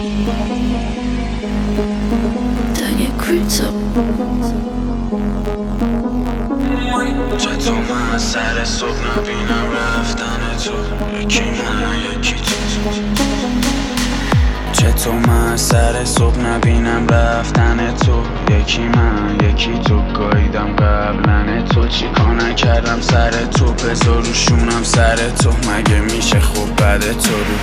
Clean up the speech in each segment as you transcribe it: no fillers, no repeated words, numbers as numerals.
چطور من سر صبح نبینم رفتن تو، یکی من یکی تو. چطور من سر صبح نبینم رفتن تو، یکی من یکی تو. گاییدم قبلن تو، چیکار نکردم سر تو، بذار رو شونم سر تو. مگه میشه خوب بعد تو رو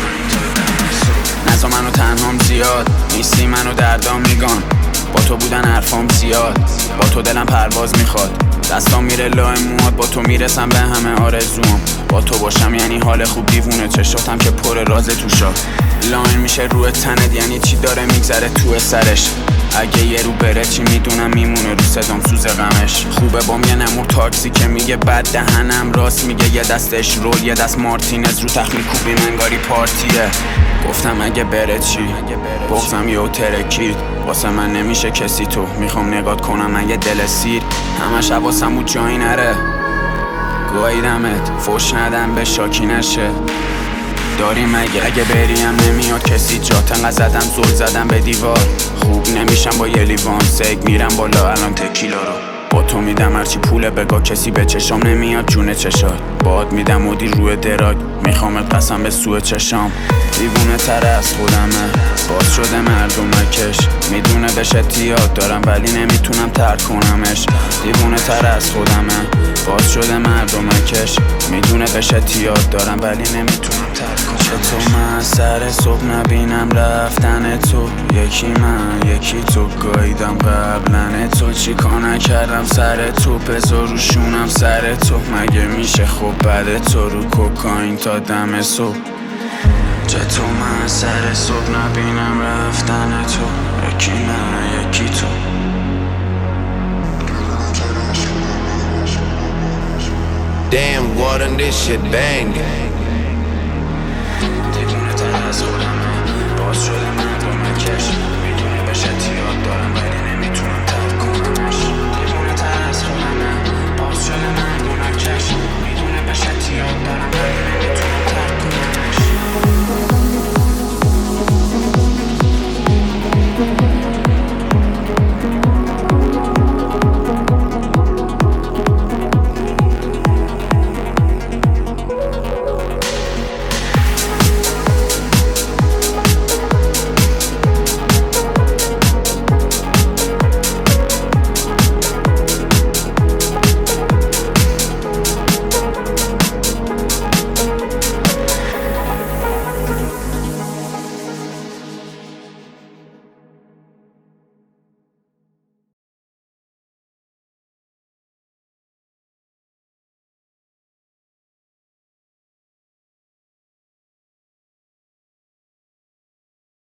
نزا منو تنهام زیاد نیستی، منو دردام میگان. با تو بودن حرفام زیاد، با تو دلم پرواز میخواد. دستام میره لای موات، با تو میرسم به همه آرزوام. با تو باشم یعنی حال خوب، دیوونه چشاتم که پر راز توشا. لاین میشه روی تنت یعنی چی داره میگذره تو سرش. اگه یه رو بره چی میدونم میمونه رو صدام سوز غمش. خوبه بام یه نمور تاکسی که میگه بد دهنم راست میگه. یه دستش رول یه دست مارتینز، رو تخت میکوبیم انگاری پارتیه. گفتم اگه بره چی، بغزم یهو ترکید. واسه من نمیشه کسی تو، میخوام نگات کنم من یه دل سیر. همش حواسم بود جایی نره، گاییدمت فوش ندم به شاکی نشه. داری مگه اگه بریم نمیاد کسی جات. انقدر زدم زل زدم به دیوار، خوب نمیشم با یه لیوان سگ. میرم بالا الان تکیلا رو با تو میدم، هرچی پوله بگاه کسی به چشام نمیاد جون چشات. باد میدم مدی روی دراگ، میخوامت قسم به سوی چشام. دیوونه تر از خودمه، باز شده مردمکش. میدونه بهش اعتیاد دارم ولی نمیتونم ترک کنمش. دیوونه تر از خودمه، باز شده مردمکش. میدونه بهش اعتیاد دارم ولی نمیتونم ترک کنمش. چطور من سر صبح نبینم رفتن تو، یکی من یکی تو. گاییدم قبلن تو، چیکار نکردم سر تو، بذار رو شونم سر تو. مگه میشه خوب بعد تو رو کوکائین تا دم صبح. چطور من سر صبح نبینم رفتن تو، یکی من یکی تو. Damn, water, this shit banging.